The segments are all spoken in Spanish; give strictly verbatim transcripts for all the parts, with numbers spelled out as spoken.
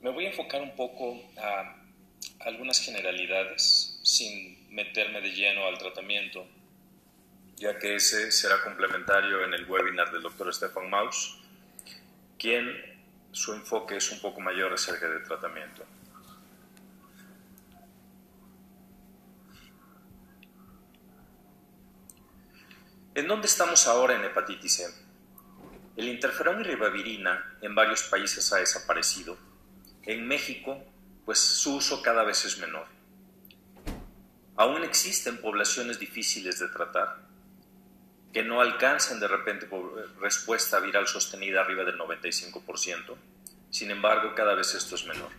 Me voy a enfocar un poco a algunas generalidades sin meterme de lleno al tratamiento, ya que ese será complementario en el webinar del doctor Stefan Maus, quien su enfoque es un poco mayor acerca del tratamiento. ¿En dónde estamos ahora en hepatitis C? El interferón y ribavirina en varios países ha desaparecido. En México, pues su uso cada vez es menor. Aún existen poblaciones difíciles de tratar, que no alcanzan de repente por respuesta viral sostenida arriba del noventa y cinco por ciento. Sin embargo, cada vez esto es menor.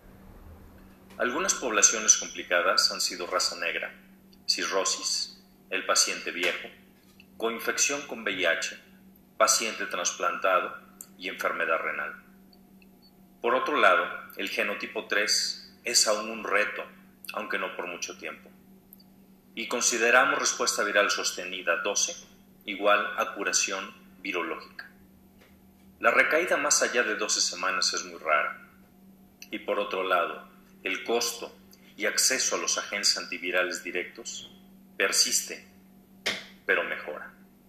Algunas poblaciones complicadas han sido raza negra, cirrosis, el paciente viejo, coinfección con V I H, paciente trasplantado y enfermedad renal. Por otro lado, el genotipo tres es aún un reto, aunque no por mucho tiempo. Y consideramos respuesta viral sostenida doce igual a curación virológica. La recaída más allá de doce semanas es muy rara. Y por otro lado, el costo y acceso a los agentes antivirales directos persiste, pero mejora.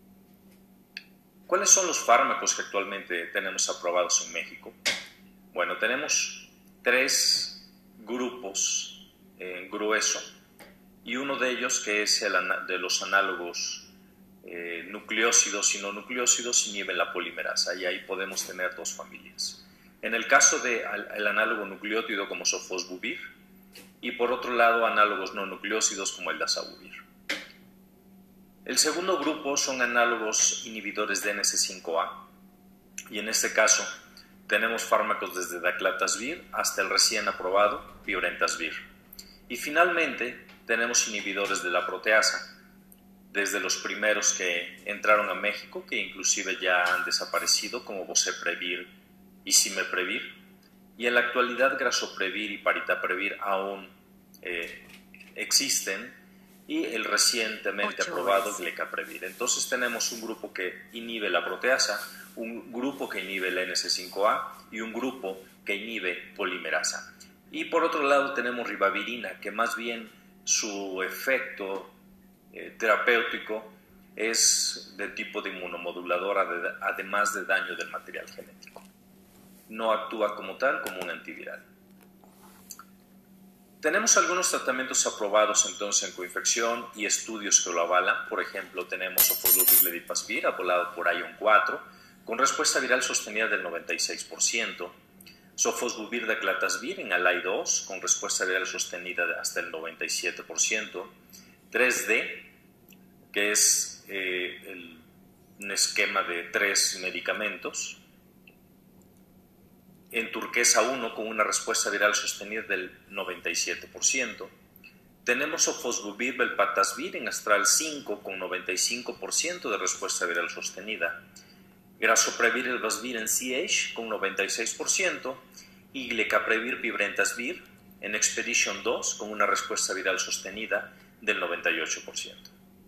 ¿Cuáles son los fármacos que actualmente tenemos aprobados en México? Bueno, tenemos tres grupos en grueso y uno de ellos que es el de los análogos eh, nucleósidos y no nucleósidos inhiben la polimerasa y ahí podemos tener dos familias. En el caso del análogo nucleótido como sofosbuvir y por otro lado análogos no nucleósidos como el dazabuvir. El segundo grupo son análogos inhibidores de N S cinco A y en este caso tenemos fármacos desde daclatasvir hasta el recién aprobado pibrentasvir. Y finalmente tenemos inhibidores de la proteasa, desde los primeros que entraron a México, que inclusive ya han desaparecido, como boceprevir y cimeprevir, y en la actualidad grasoprevir y paritaprevir aún eh, existen, y el recientemente aprobado glecaprevir. Entonces tenemos un grupo que inhibe la proteasa, un grupo que inhibe el N S cinco A y un grupo que inhibe polimerasa. Y por otro lado tenemos ribavirina, que más bien su efecto eh, terapéutico es de tipo de inmunomodulador, además de daño del material genético. No actúa como tal como un antiviral. Tenemos algunos tratamientos aprobados entonces en coinfección y estudios que lo avalan. Por ejemplo, tenemos sofosbuvir-ledipasvir, avalado por I O N cuatro, con respuesta viral sostenida del noventa y seis por ciento. Sofosbuvir-daclatasvir en ALAI dos, con respuesta viral sostenida hasta el noventa y siete por ciento. tres D, que es eh, el, un esquema de tres medicamentos. En turquesa uno con una respuesta viral sostenida del noventa y siete por ciento. Tenemos sofosbuvir-velpatasvir en Astral cinco con noventa y cinco por ciento de respuesta viral sostenida. Grasoprevir-elbasvir en C H con noventa y seis por ciento y glecaprevir-pibrentasvir en Expedition dos con una respuesta viral sostenida del noventa y ocho por ciento.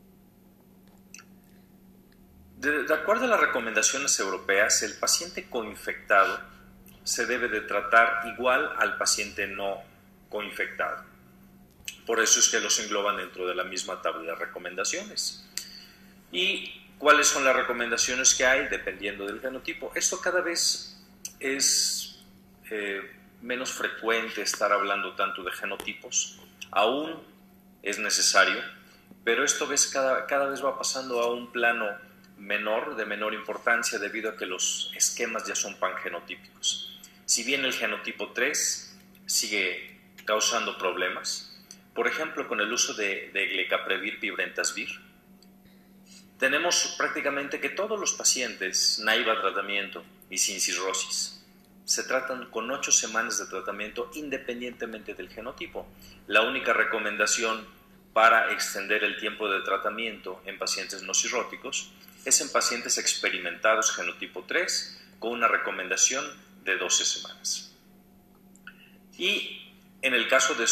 De, de acuerdo a las recomendaciones europeas, el paciente coinfectado se debe de tratar igual al paciente no coinfectado. Por eso es que los engloban dentro de la misma tabla de recomendaciones. ¿Y cuáles son las recomendaciones que hay dependiendo del genotipo? Esto cada vez es eh, menos frecuente estar hablando tanto de genotipos. Aún es necesario, pero esto ves cada, cada vez va pasando a un plano menor, de menor importancia, debido a que los esquemas ya son pangenotípicos. Si bien el genotipo tres sigue causando problemas, por ejemplo, con el uso de, de glecaprevir-pibrentasvir, tenemos prácticamente que todos los pacientes naive a tratamiento y sin cirrosis se tratan con ocho semanas de tratamiento independientemente del genotipo. La única recomendación para extender el tiempo de tratamiento en pacientes no cirróticos es en pacientes experimentados genotipo tres con una recomendación de doce semanas. Y en el caso de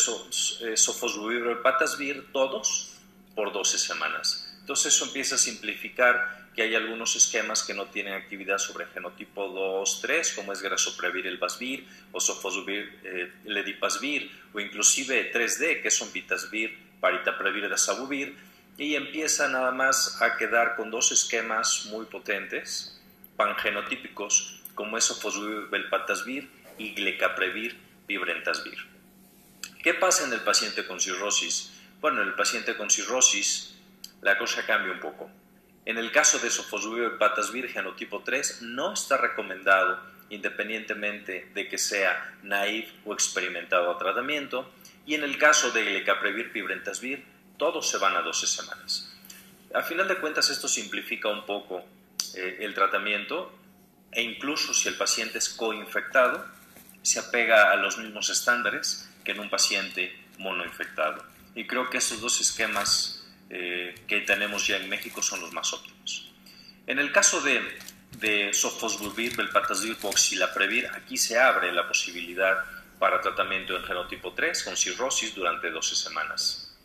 sofosbuvir-velpatasvir, todos por doce semanas. Entonces eso empieza a simplificar que hay algunos esquemas que no tienen actividad sobre genotipo dos tres, como es grasoprevir el Vasvir, o sofosbuvir eh, ledipasvir, o inclusive tres D, que son vitasvir, paritaprevir, dasabuvir, y empieza nada más a quedar con dos esquemas muy potentes, pangenotípicos, como es sofosbuvir velpatasvir y glecaprevir vibrentasvir. ¿Qué pasa en el paciente con cirrosis? Bueno, en el paciente con cirrosis la cosa cambia un poco. En el caso de sofosbuvir velpatasvir genotipo tres no está recomendado, independientemente de que sea naive o experimentado a tratamiento, y en el caso de glecaprevir vibrentasvir todos se van a doce semanas. A final de cuentas esto simplifica un poco eh, el tratamiento, e incluso si el paciente es coinfectado se apega a los mismos estándares que en un paciente monoinfectado. Y creo que estos dos esquemas eh, que tenemos ya en México son los más óptimos. En el caso de, de sofosbuvir, velpatasvir, oxilaprevir, aquí se abre la posibilidad para tratamiento en genotipo tres con cirrosis durante doce semanas.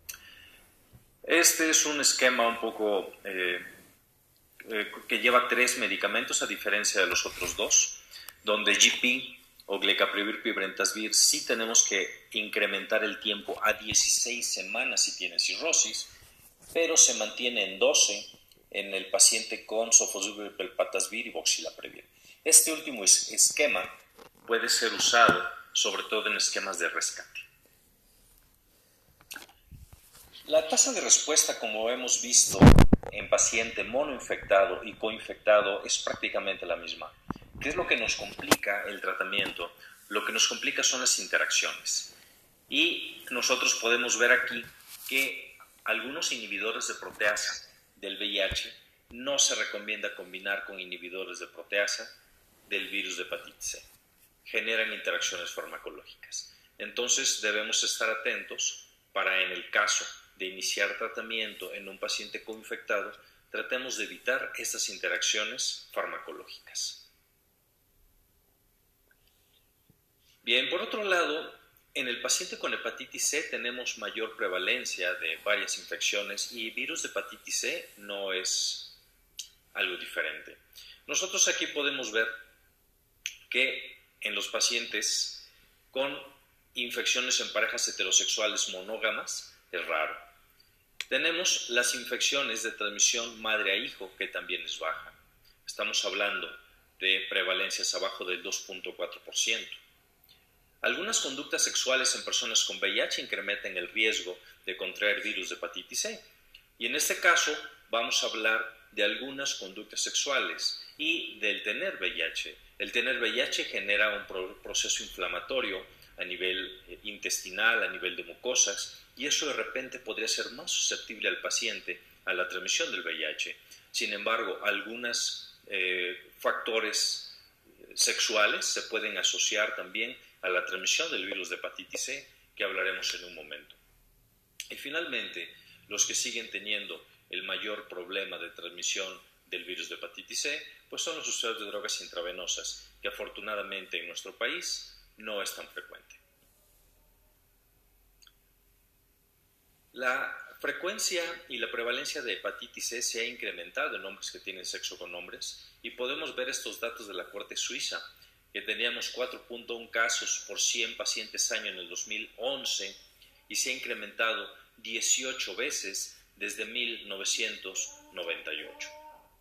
Este es un esquema un poco eh, eh, que lleva tres medicamentos a diferencia de los otros dos, donde G P o glecaprevir vibrentasvir sí tenemos que incrementar el tiempo a dieciséis semanas si tiene cirrosis, pero se mantiene en doce en el paciente con sofosbuvir, velpatasvir y oxilaprevir. Este último es, esquema puede ser usado sobre todo en esquemas de rescate. La tasa de respuesta, como hemos visto en paciente monoinfectado y coinfectado, es prácticamente la misma. ¿Qué es lo que nos complica el tratamiento? Lo que nos complica son las interacciones. Y nosotros podemos ver aquí que algunos inhibidores de proteasa del V I H no se recomienda combinar con inhibidores de proteasa del virus de hepatitis C. Generan interacciones farmacológicas. Entonces debemos estar atentos para, en el caso de iniciar tratamiento en un paciente coinfectado, tratemos de evitar estas interacciones farmacológicas. Bien, por otro lado, en el paciente con hepatitis C tenemos mayor prevalencia de varias infecciones y virus de hepatitis C no es algo diferente. Nosotros aquí podemos ver que en los pacientes con infecciones en parejas heterosexuales monógamas es raro. Tenemos las infecciones de transmisión madre a hijo, que también es baja. Estamos hablando de prevalencias abajo del dos punto cuatro por ciento. Algunas conductas sexuales en personas con V I H incrementan el riesgo de contraer virus de hepatitis C. Y en este caso vamos a hablar de algunas conductas sexuales y del tener V I H. El tener V I H genera un proceso inflamatorio a nivel intestinal, a nivel de mucosas, y eso de repente podría ser más susceptible al paciente a la transmisión del V I H. Sin embargo, algunos eh, factores sexuales se pueden asociar también a la transmisión del virus de hepatitis C, que hablaremos en un momento. Y finalmente, los que siguen teniendo el mayor problema de transmisión del virus de hepatitis C, pues son los usuarios de drogas intravenosas, que afortunadamente en nuestro país no es tan frecuente. La frecuencia y la prevalencia de hepatitis C se ha incrementado en hombres que tienen sexo con hombres, y podemos ver estos datos de la Corte Suiza, que teníamos cuatro punto uno casos por cien pacientes año en el dos mil once y se ha incrementado dieciocho veces desde mil novecientos noventa y ocho.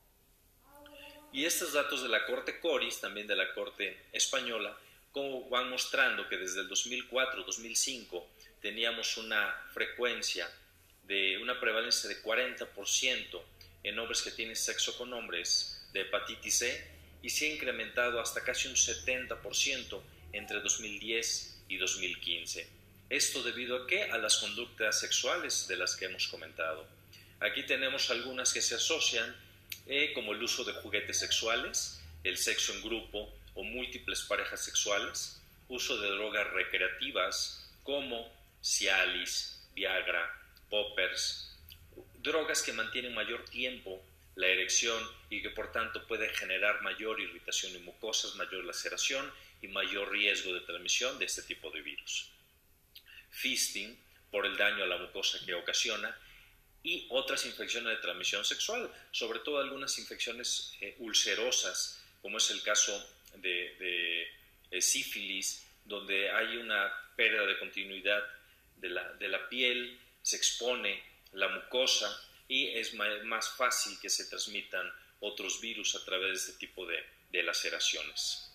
Y estos datos de la Corte Coris, también de la Corte Española, como van mostrando que desde el dos mil cuatro dos mil cinco teníamos una frecuencia de una prevalencia de cuarenta por ciento en hombres que tienen sexo con hombres de hepatitis C, y se ha incrementado hasta casi un setenta por ciento entre dos mil diez y dos mil quince. ¿Esto debido a qué? A las conductas sexuales de las que hemos comentado. Aquí tenemos algunas que se asocian, eh, como el uso de juguetes sexuales, el sexo en grupo o múltiples parejas sexuales, uso de drogas recreativas como Cialis, Viagra, poppers, drogas que mantienen mayor tiempo la erección y que por tanto puede generar mayor irritación en mucosas, mayor laceración y mayor riesgo de transmisión de este tipo de virus. Fisting, por el daño a la mucosa que ocasiona, y otras infecciones de transmisión sexual, sobre todo algunas infecciones eh, ulcerosas, como es el caso de, de, de sífilis, donde hay una pérdida de continuidad de la, de la piel, se expone la mucosa y es más fácil que se transmitan otros virus a través de este tipo de, de laceraciones.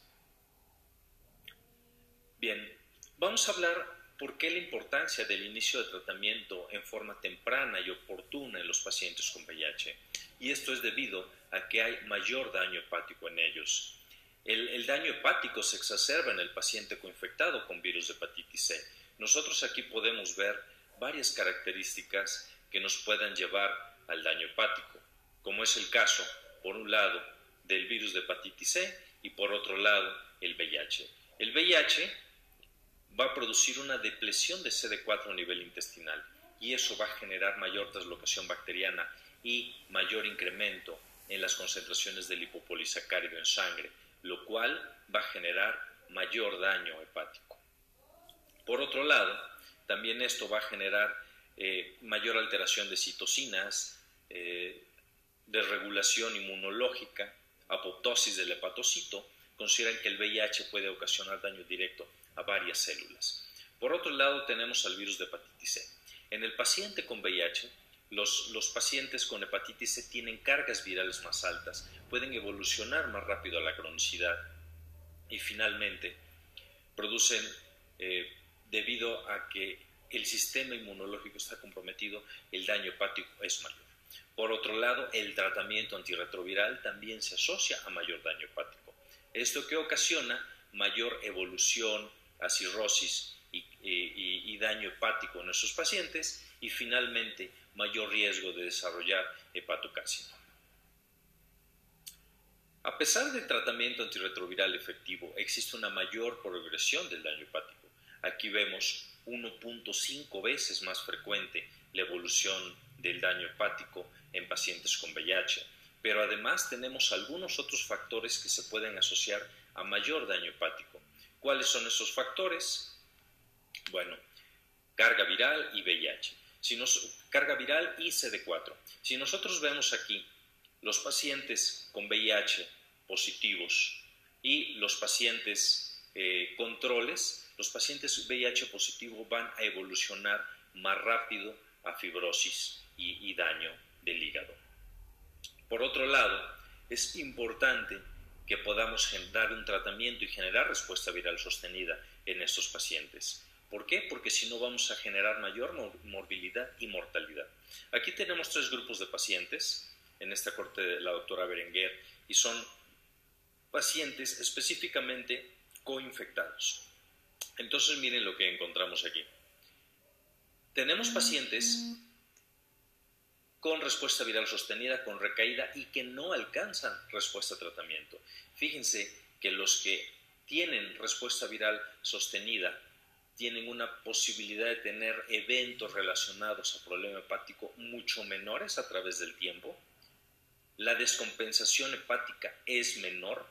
Bien, vamos a hablar por qué la importancia del inicio de tratamiento en forma temprana y oportuna en los pacientes con V I H. Y esto es debido a que hay mayor daño hepático en ellos. El, el daño hepático se exacerba en el paciente coinfectado con virus de hepatitis C. Nosotros aquí podemos ver varias características que nos puedan llevar al daño hepático, como es el caso, por un lado, del virus de hepatitis C y por otro lado, el V I H. El V I H va a producir una depresión de C D cuatro a nivel intestinal y eso va a generar mayor translocación bacteriana y mayor incremento en las concentraciones de lipopolisacárido en sangre, lo cual va a generar mayor daño hepático. Por otro lado, también esto va a generar eh, mayor alteración de citocinas, eh, desregulación inmunológica, apoptosis del hepatocito. Consideran que el V I H puede ocasionar daño directo a varias células. Por otro lado, tenemos al virus de hepatitis C. En el paciente con V I H, los, los pacientes con hepatitis C tienen cargas virales más altas, pueden evolucionar más rápido a la cronicidad y finalmente producen, eh, debido a que el sistema inmunológico está comprometido, el daño hepático es mayor. Por otro lado, el tratamiento antirretroviral también se asocia a mayor daño hepático. Esto que ocasiona mayor evolución a cirrosis y, y, y daño hepático en nuestros pacientes y finalmente mayor riesgo de desarrollar hepatocarcinoma. A pesar del tratamiento antirretroviral efectivo, existe una mayor progresión del daño hepático. Aquí vemos uno punto cinco veces más frecuente la evolución del daño hepático en pacientes con V I H, pero además tenemos algunos otros factores que se pueden asociar a mayor daño hepático. ¿Cuáles son esos factores? Bueno, carga viral y V I H. Si nos, carga viral y C D cuatro. Si nosotros vemos aquí los pacientes con V I H positivos y los pacientes eh, controles, los pacientes V I H positivos van a evolucionar más rápido a fibrosis y, y daño del hígado. Por otro lado, es importante que podamos dar un tratamiento y generar respuesta viral sostenida en estos pacientes. ¿Por qué? Porque si no vamos a generar mayor morbilidad y mortalidad. Aquí tenemos tres grupos de pacientes en esta corte de la doctora Berenguer y son pacientes específicamente coinfectados. Entonces miren lo que encontramos aquí. Tenemos pacientes con respuesta viral sostenida, con recaída y que no alcanzan respuesta a tratamiento. Fíjense que los que tienen respuesta viral sostenida tienen una posibilidad de tener eventos relacionados a problema hepático mucho menores a través del tiempo. La descompensación hepática es menor,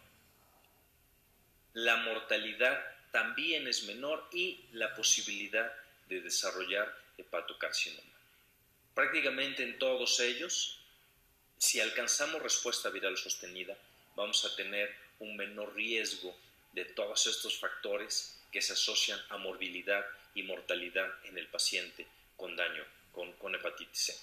la mortalidad también es menor y la posibilidad de desarrollar hepatocarcinoma. Prácticamente en todos ellos, si alcanzamos respuesta viral sostenida, vamos a tener un menor riesgo de todos estos factores que se asocian a morbilidad y mortalidad en el paciente con daño, con, con hepatitis C.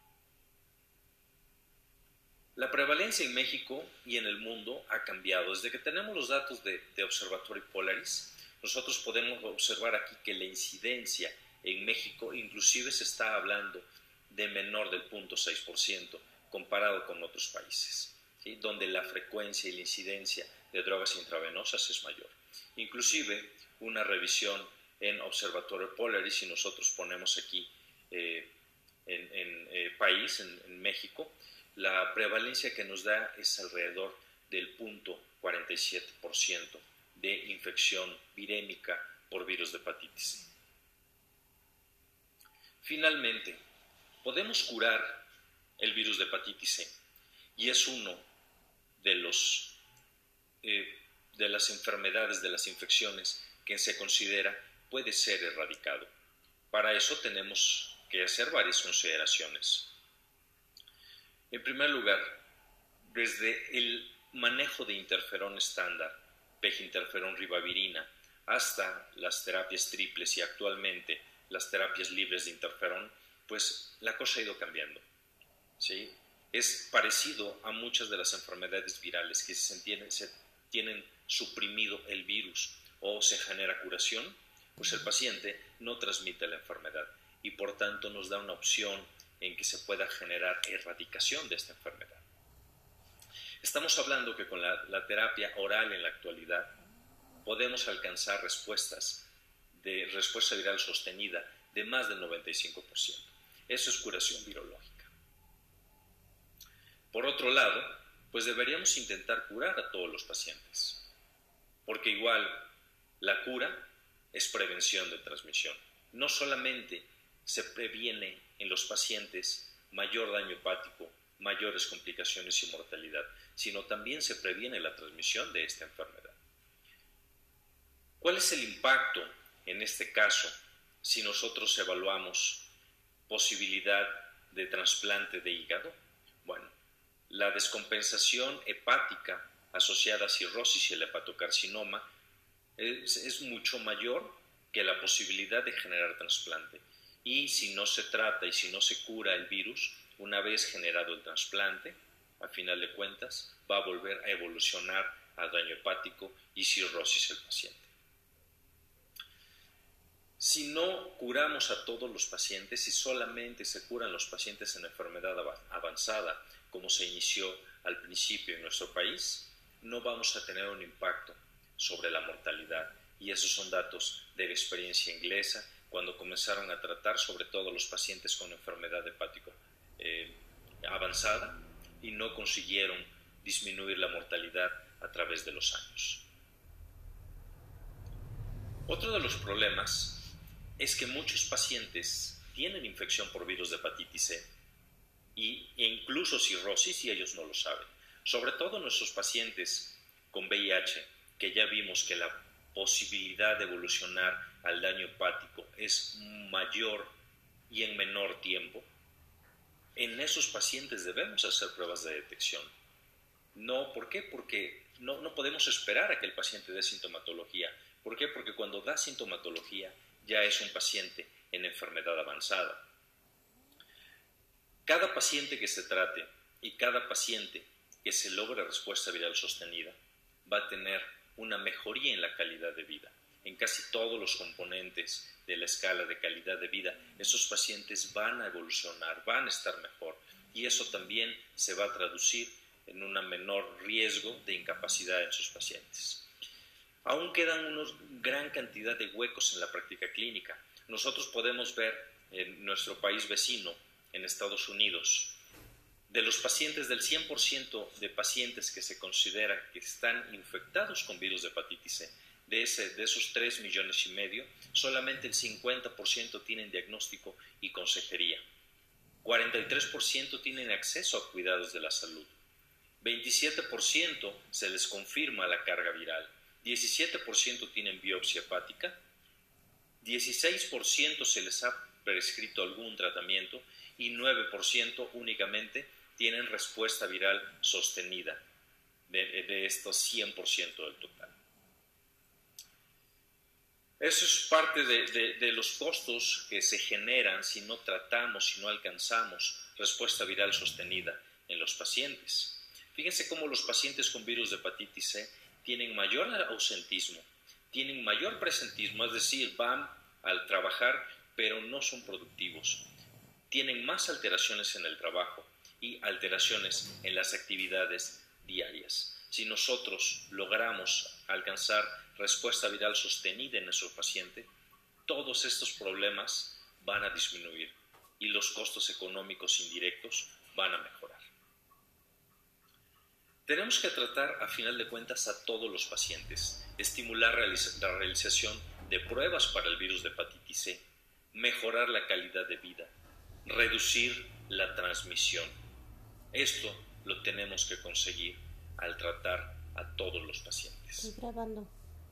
La prevalencia en México y en el mundo ha cambiado. Desde que tenemos los datos de, de Observatorio Polaris, nosotros podemos observar aquí que la incidencia en México inclusive se está hablando de menor del cero punto seis por ciento comparado con otros países, ¿sí? Donde la frecuencia y la incidencia de drogas intravenosas es mayor. Inclusive una revisión en Observatorio Polaris, si nosotros ponemos aquí eh, en, en eh, país, en, en México, la prevalencia que nos da es alrededor del cero punto cuarenta y siete por ciento de infección virémica por virus de hepatitis C. Finalmente, podemos curar el virus de hepatitis C y es uno de, los, eh, de las enfermedades, de las infecciones que se considera puede ser erradicado. Para eso tenemos que hacer varias consideraciones. En primer lugar, desde el manejo de interferón estándar, peginterferón ribavirina, hasta las terapias triples y actualmente las terapias libres de interferón, pues la cosa ha ido cambiando, ¿sí? Es parecido a muchas de las enfermedades virales que se tienen, se tienen suprimido el virus o se genera curación, pues el paciente no transmite la enfermedad y por tanto nos da una opción en que se pueda generar erradicación de esta enfermedad. Estamos hablando que con la, la terapia oral en la actualidad podemos alcanzar respuestas de respuesta viral sostenida de más del noventa y cinco por ciento. Eso es curación virológica. Por otro lado, pues deberíamos intentar curar a todos los pacientes, porque igual la cura es prevención de transmisión. No solamente se previene en los pacientes mayor daño hepático, mayores complicaciones y mortalidad, sino también se previene la transmisión de esta enfermedad. ¿Cuál es el impacto en este caso si nosotros evaluamos posibilidad de trasplante de hígado? Bueno, la descompensación hepática asociada a cirrosis y el hepatocarcinoma es, es mucho mayor que la posibilidad de generar trasplante. Y si no se trata y si no se cura el virus, una vez generado el trasplante, a final de cuentas, va a volver a evolucionar a daño hepático y cirrosis el paciente. Si no curamos a todos los pacientes, si solamente se curan los pacientes en enfermedad avanzada, como se inició al principio en nuestro país, no vamos a tener un impacto sobre la mortalidad. Y esos son datos de la experiencia inglesa, cuando comenzaron a tratar sobre todo los pacientes con enfermedad hepática eh, avanzada y no consiguieron disminuir la mortalidad a través de los años. Otro de los problemas es que muchos pacientes tienen infección por virus de hepatitis C y, e incluso cirrosis y ellos no lo saben. Sobre todo nuestros pacientes con V I H, que ya vimos que la posibilidad de evolucionar al daño hepático es mayor y en menor tiempo, en esos pacientes debemos hacer pruebas de detección. No, ¿por qué? Porque no, no podemos esperar a que el paciente dé sintomatología. ¿Por qué? Porque cuando da sintomatología ya es un paciente en enfermedad avanzada. Cada paciente que se trate y cada paciente que se logre respuesta viral sostenida va a tener una mejoría en la calidad de vida. En casi todos los componentes de la escala de calidad de vida, esos pacientes van a evolucionar, van a estar mejor y eso también se va a traducir en un menor riesgo de incapacidad en sus pacientes. Aún quedan una gran cantidad de huecos en la práctica clínica. Nosotros podemos ver en nuestro país vecino, en Estados Unidos, de los pacientes, del cien por ciento de pacientes que se considera que están infectados con virus de hepatitis C, de, ese, de esos tres millones y medio, solamente el cincuenta por ciento tienen diagnóstico y consejería. cuarenta y tres por ciento tienen acceso a cuidados de la salud. veintisiete por ciento se les confirma la carga viral. diecisiete por ciento tienen biopsia hepática. dieciséis por ciento se les ha prescrito algún tratamiento y nueve por ciento únicamente tienen respuesta viral sostenida de, de estos cien por ciento del total. Eso es parte de, de, de los costos que se generan si no tratamos, si no alcanzamos respuesta viral sostenida en los pacientes. Fíjense cómo los pacientes con virus de hepatitis C tienen mayor ausentismo, tienen mayor presentismo, es decir, van al trabajar pero no son productivos, tienen más alteraciones en el trabajo y alteraciones en las actividades diarias. Si nosotros logramos alcanzar respuesta viral sostenida en nuestro paciente, todos estos problemas van a disminuir y los costos económicos indirectos van a mejorar. Tenemos que tratar, a final de cuentas, a todos los pacientes, estimular la realización de pruebas para el virus de hepatitis C, mejorar la calidad de vida, reducir la transmisión. Esto lo tenemos que conseguir al tratar a todos los pacientes. Estoy grabando.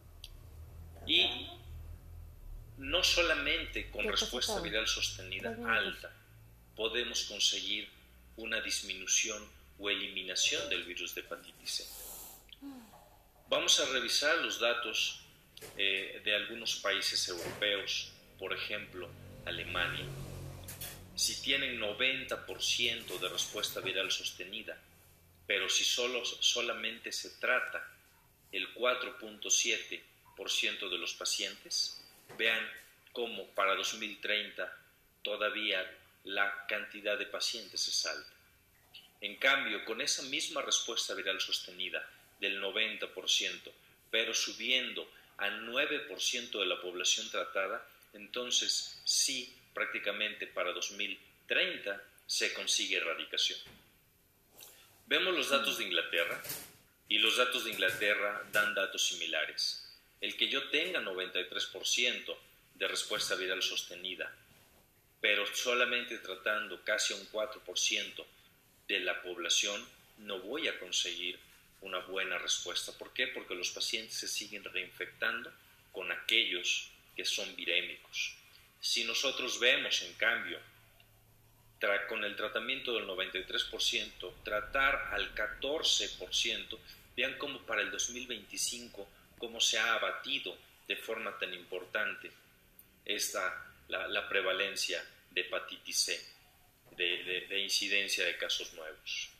Y no solamente con respuesta viral sostenida alta podemos conseguir una disminución o eliminación del virus de hepatitis C. Vamos a revisar los datos eh, de algunos países europeos, por ejemplo, Alemania. Si tienen noventa por ciento de respuesta viral sostenida, pero si solo, solamente se trata el cuatro punto siete por ciento de los pacientes, vean cómo para dos mil treinta todavía la cantidad de pacientes es alta. En cambio, con esa misma respuesta viral sostenida del noventa por ciento, pero subiendo a nueve por ciento de la población tratada, entonces sí, prácticamente para dos mil treinta se consigue erradicación. Vemos los datos de Inglaterra y los datos de Inglaterra dan datos similares. El que yo tenga noventa y tres por ciento de respuesta viral sostenida, pero solamente tratando casi un cuatro por ciento de la población, no voy a conseguir una buena respuesta. ¿Por qué? Porque los pacientes se siguen reinfectando con aquellos que son virémicos. Si nosotros vemos, en cambio, tra- con el tratamiento del noventa y tres por ciento, tratar al catorce por ciento, vean cómo para el dos mil veinticinco, cómo se ha abatido de forma tan importante esta, la, la prevalencia de hepatitis C, de, de, de incidencia de casos nuevos.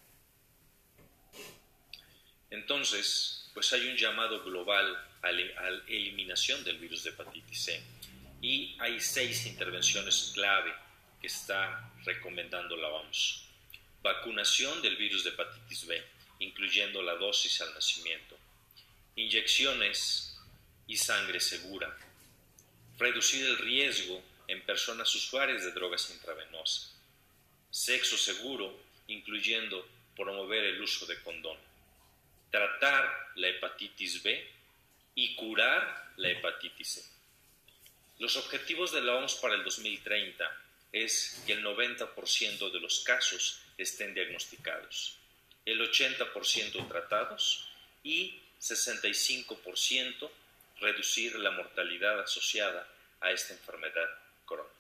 Entonces, pues hay un llamado global a la eliminación del virus de hepatitis C y hay seis intervenciones clave que está recomendando la O M S. Vacunación del virus de hepatitis B, incluyendo la dosis al nacimiento. Inyecciones y sangre segura. Reducir el riesgo en personas usuarias de drogas intravenosas. Sexo seguro, incluyendo promover el uso de condón. Tratar la hepatitis B y curar la hepatitis C. Los objetivos de la O M S para el dos mil treinta es que el noventa por ciento de los casos estén diagnosticados, el ochenta por ciento tratados y sesenta y cinco por ciento reducir la mortalidad asociada a esta enfermedad crónica.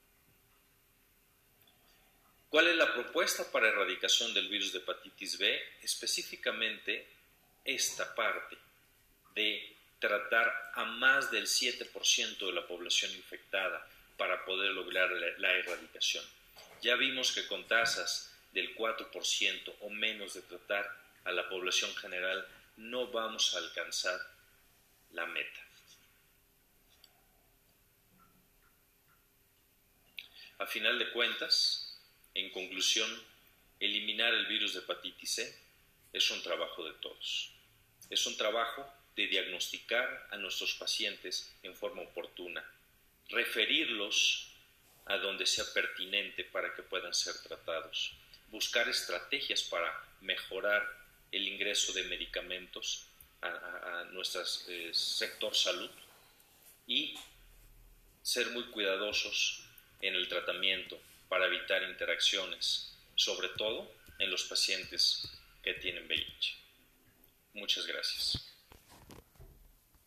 ¿Cuál es la propuesta para erradicación del virus de hepatitis B? Específicamente esta parte de tratar a más del siete por ciento de la población infectada para poder lograr la, la erradicación. Ya vimos que con tasas del cuatro por ciento o menos de tratar a la población general no vamos a alcanzar la meta. A final de cuentas, en conclusión, eliminar el virus de hepatitis C es un trabajo de todos. Es un trabajo de diagnosticar a nuestros pacientes en forma oportuna, referirlos a donde sea pertinente para que puedan ser tratados, buscar estrategias para mejorar el ingreso de medicamentos a, a, a nuestro eh, sector salud y ser muy cuidadosos en el tratamiento para evitar interacciones, sobre todo en los pacientes que tienen V I H. Muchas gracias.